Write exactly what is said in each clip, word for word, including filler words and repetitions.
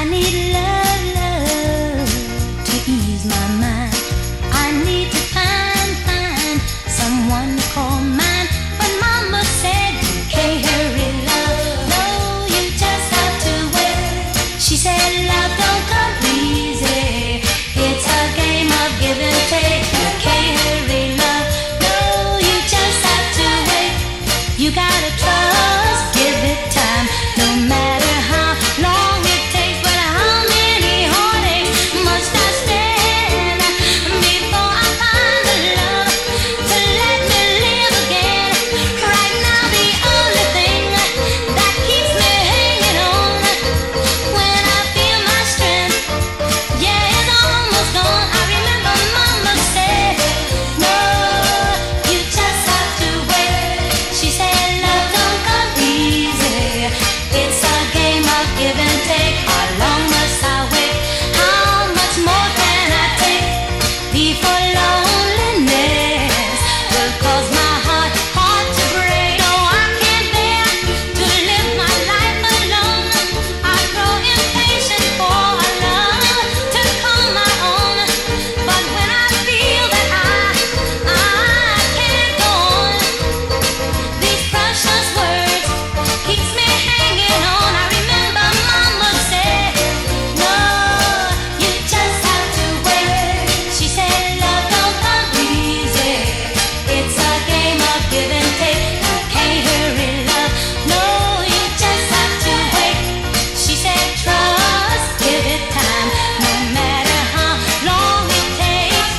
need love, love to ease my mind. I need to find, find someone to call mine. But Mama said you can't hurry love. No, you just have to wait. She said love don't come easy. It's a game of give and take. You can't hurry love. No, you just have to wait. You gotta trust, give it time. No matter how long it takes, but how many heartaches must I stand before I find the love to let me live again? Right now the only thing that keeps me hanging on when I feel my strength, yeah, it's almost gone. I remember Mama said, no, you just have to wait. She said love don't come easy. It's a game of give and take. How long must I wait? How much more can I take before loneliness will cause my heart, heart to break? No, I can't bear to live my life alone. I grow impatient for a love to call my own. But when I feel that I, I can't go on, these precious words keeps me hanging on. I remember Mama said, no, you just have to wait. She said love don't come easy. It's a game of give and take. You can't hurry love. No, you just have to wait. She said trust, give it time. No matter how long it takes.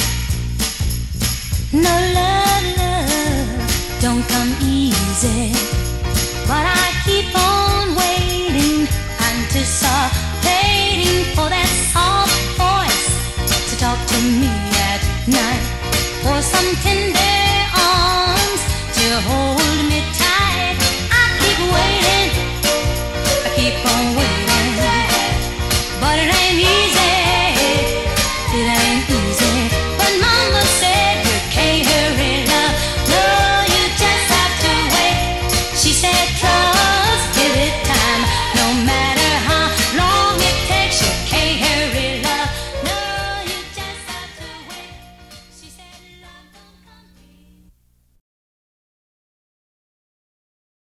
No love, love don't come easy. But I keep on waiting, anticipating for that soft voice to talk to me at night, for some tender arms to hold me tight. I keep waiting, I keep on waiting.